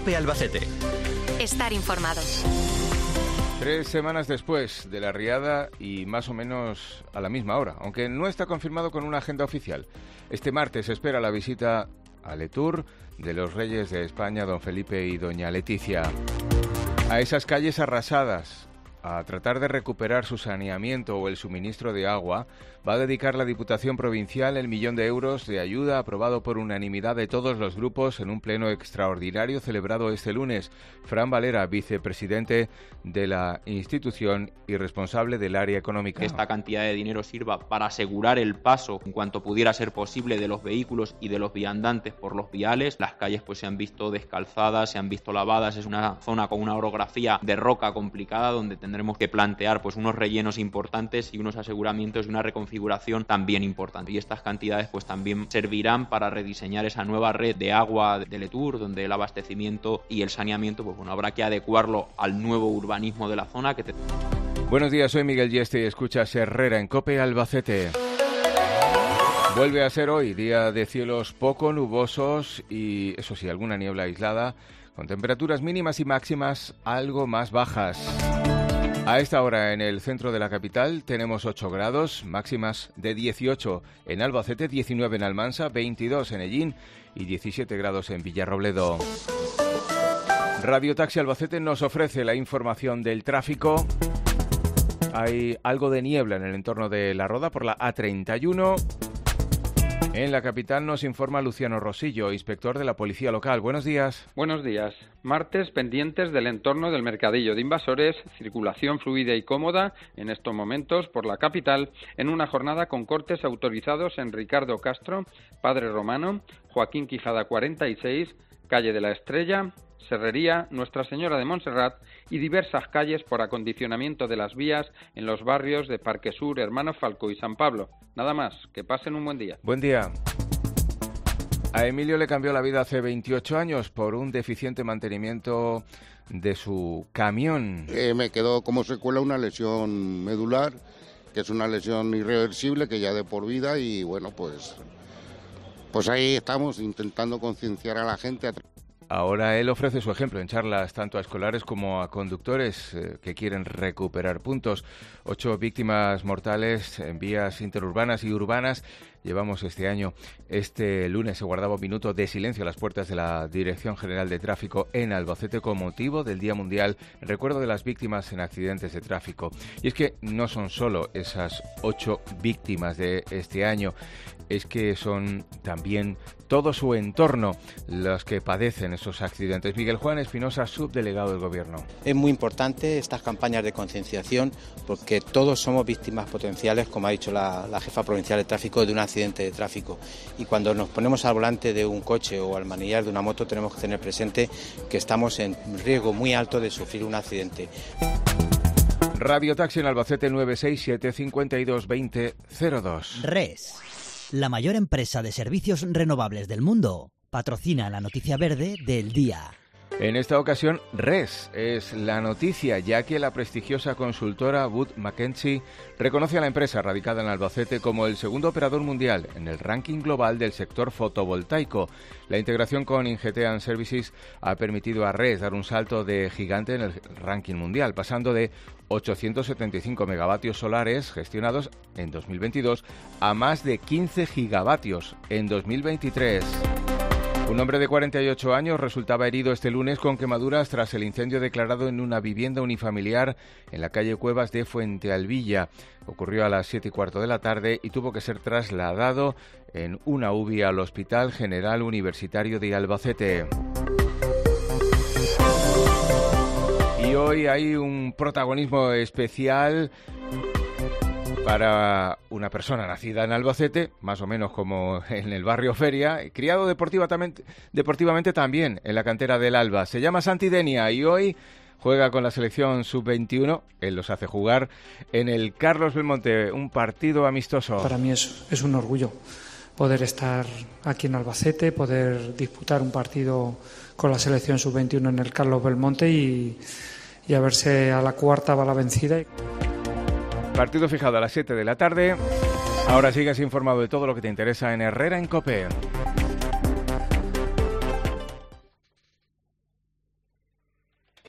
COPE Albacete. Estar informados. 3 semanas después de la riada y más o menos a la misma hora, aunque no está confirmado con una agenda oficial. Este martes se espera la visita a Letour de los reyes de España, don Felipe y doña Leticia. A esas calles arrasadas, a tratar de recuperar su saneamiento o el suministro de agua, va a dedicar la Diputación Provincial el 1 millón de euros de ayuda aprobado por unanimidad de todos los grupos en un pleno extraordinario celebrado este lunes. Fran Valera, vicepresidente de la institución y responsable del área económica. Que esta cantidad de dinero sirva para asegurar el paso, en cuanto pudiera ser posible, de los vehículos y de los viandantes por los viales. Las calles pues se han visto descalzadas, se han visto lavadas. Es una zona con una orografía de roca complicada donde tendremos que plantear pues unos rellenos importantes y unos aseguramientos y una reconfiguración también importante. Y estas cantidades pues también servirán para rediseñar esa nueva red de agua de Letour, donde el abastecimiento y el saneamiento pues bueno, habrá que adecuarlo al nuevo urbanismo de la zona. Buenos días, soy Miguel Yeste y escuchas Herrera en COPE Albacete. Vuelve a ser hoy día de cielos poco nubosos y, eso sí, alguna niebla aislada, con temperaturas mínimas y máximas algo más bajas. A esta hora en el centro de la capital tenemos 8 grados, máximas de 18 en Albacete, 19 en Almansa, 22 en Ellín y 17 grados en Villarrobledo. Radio Taxi Albacete nos ofrece la información del tráfico. Hay algo de niebla en el entorno de La Roda por la A31. En la capital nos informa Luciano Rosillo, inspector de la Policía Local. Buenos días. Buenos días. Martes pendientes del entorno del Mercadillo de Invasores, circulación fluida y cómoda en estos momentos por la capital, en una jornada con cortes autorizados en Ricardo Castro, Padre Romano, Joaquín Quijada 46, Calle de la Estrella, Serrería, Nuestra Señora de Montserrat y diversas calles por acondicionamiento de las vías en los barrios de Parque Sur, Hermano Falco y San Pablo. Nada más, que pasen un buen día. Buen día. A Emilio le cambió la vida hace 28 años por un deficiente mantenimiento de su camión. Me quedó como secuela una lesión medular, que es una lesión irreversible que ya de por vida y bueno, pues ahí estamos intentando concienciar a la gente. Ahora él ofrece su ejemplo en charlas tanto a escolares como a conductores que quieren recuperar puntos. 8 víctimas mortales en vías interurbanas y urbanas llevamos este año. Este lunes se guardaba un minuto de silencio a las puertas de la Dirección General de Tráfico en Albacete con motivo del Día Mundial en recuerdo de las víctimas en accidentes de tráfico. Y es que no son solo esas 8 víctimas de este año, es que son también todo su entorno los que padecen esos accidentes. Miguel Juan Espinosa, subdelegado del Gobierno. Es muy importante estas campañas de concienciación porque todos somos víctimas potenciales, como ha dicho la jefa provincial de tráfico, de un accidente de tráfico. Y cuando nos ponemos al volante de un coche o al manillar de una moto tenemos que tener presente que estamos en riesgo muy alto de sufrir un accidente. Radio Taxi en Albacete 967 52 20 02. RES, la mayor empresa de servicios renovables del mundo, patrocina la noticia verde del día. En esta ocasión, RES es la noticia, ya que la prestigiosa consultora Wood Mackenzie reconoce a la empresa radicada en Albacete como el segundo operador mundial en el ranking global del sector fotovoltaico. La integración con Ingeteam Services ha permitido a RES dar un salto de gigante en el ranking mundial, pasando de 875 megavatios solares gestionados en 2022 a más de 15 gigavatios en 2023. Un hombre de 48 años resultaba herido este lunes con quemaduras tras el incendio declarado en una vivienda unifamiliar en la calle Cuevas de Fuentealbilla. Ocurrió a las 7:15 de la tarde y tuvo que ser trasladado en una UBI al Hospital General Universitario de Albacete. Y hoy hay un protagonismo especial para una persona nacida en Albacete, más o menos como en el barrio Feria, criado deportivamente también en la cantera del Alba. Se llama Santi Denia y hoy juega con la selección sub-21. Él los hace jugar en el Carlos Belmonte, un partido amistoso. Para mí es un orgullo poder estar aquí en Albacete, poder disputar un partido con la selección sub-21 en el Carlos Belmonte y a verse a la cuarta va la vencida. Partido fijado a las 7 de la tarde. Ahora sigues informado de todo lo que te interesa en Herrera en COPE.